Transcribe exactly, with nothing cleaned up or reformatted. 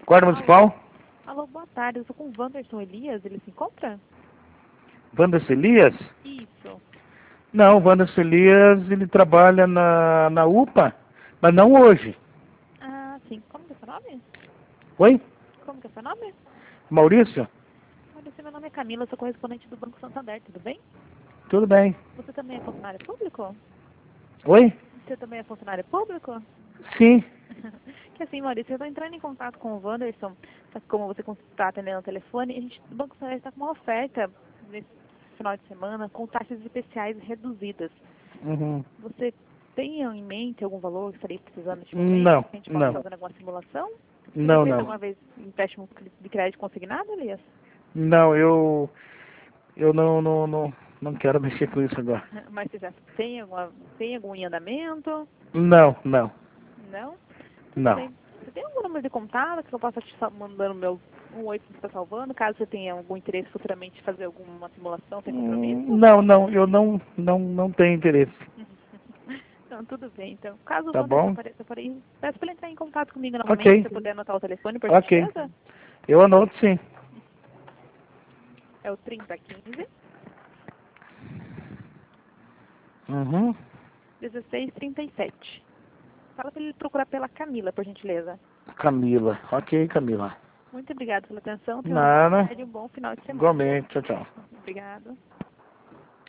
Guarda Municipal? Alô, boa tarde. Eu estou com o Wanderson Elias. Ele se encontra? Wanderson Elias? Isso. Não, o Wanderson Elias, ele trabalha na, na U P A, mas não hoje. Ah, sim. Como que é seu nome? Oi? Como que é seu nome? Maurício? Maurício, meu nome é Camila, eu sou correspondente do Banco Santander, tudo bem? Tudo bem. Você também é funcionário público? Oi? Você também é funcionário público? Sim. Que assim, Maurício, eu estou entrando em contato com o Wanderson, só que como você está atendendo o telefone, a gente, o Banco Santander está com uma oferta nesse final de semana com taxas especiais reduzidas. Uhum. Você tem em mente algum valor que estaria precisando neste momento? Não, Que a gente possa não. fazer alguma simulação? Você já Não, fez não. alguma vez empréstimo de crédito consignado, Elias? Não, eu... Eu não, não, não, não quero mexer com isso agora. Mas você já tem, alguma, tem algum em andamento? Não, não, Não? Tudo não. bem. Você tem algum número de contato que eu possa te sal- mandando meu um oi que você está salvando, caso você tenha algum interesse futuramente em fazer alguma simulação sem Hum, compromisso? Não, não, eu não, não, não tenho interesse. Então, tudo bem. Então, caso o Tá Wanderson bom? apareça por aí, peço para ele entrar em contato comigo novamente, se Ok, você puder anotar o telefone, por ok. gentileza. Eu anoto sim. É o trinta quinze, Uhum. dezesseis trinta e sete. Fala para ele procurar pela Camila, por gentileza. Camila. Ok, Camila. Muito obrigada pela atenção. Tenha uma boa Nada. tarde e um bom final de semana. Igualmente. Tchau, tchau. Obrigada.